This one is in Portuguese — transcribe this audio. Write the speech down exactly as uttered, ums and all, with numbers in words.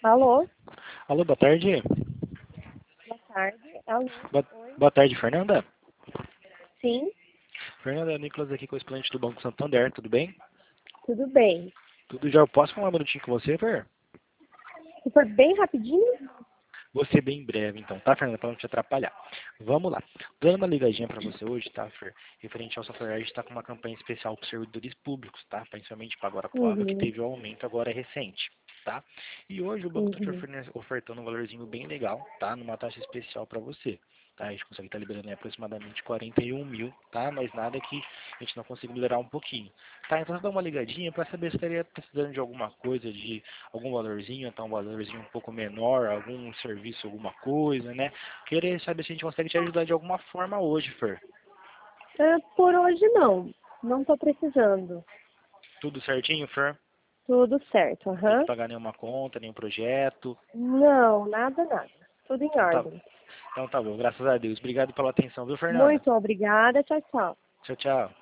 Alô? Alô, boa tarde. Boa tarde. Alô? Boa, Oi? boa tarde, Fernanda. Sim, Fernanda, é o Nicolas aqui com o expoente do Banco Santander, tudo bem? tudo bem. Tudo já. Eu posso falar um minutinho com você, Fer? Se for bem rapidinho? Vou ser bem breve, então, tá, Fernanda? Para não te atrapalhar. Vamos lá. Dando uma ligadinha para você hoje, tá, Fer? Referente ao software, a gente está com uma campanha especial para os servidores públicos, tá? Principalmente para agora Coab, que Uhum, teve um aumento agora recente, tá? E hoje o banco está te uhum. oferne- ofertando um valorzinho bem legal, tá? Numa taxa especial para você. Tá? A gente consegue estar liberando em aproximadamente quarenta e um mil, tá? Mas nada que a gente não consiga melhorar um pouquinho. Tá? Então, dá uma ligadinha para saber se estaria precisando de alguma coisa, de algum valorzinho, então um valorzinho um pouco menor, algum serviço, alguma coisa, né? Querer saber se a gente consegue te ajudar de alguma forma hoje, Fer. Ah, por hoje não. Não estou precisando. Tudo certinho, Fer? Tudo certo, Tem que aham. pagar nenhuma conta, nenhum projeto. Não, nada, nada. Tudo em Então tá, ordem. então tá bom, graças a Deus. Obrigado pela atenção, viu, Fernanda? Muito obrigada. Tchau, tchau. Tchau, tchau.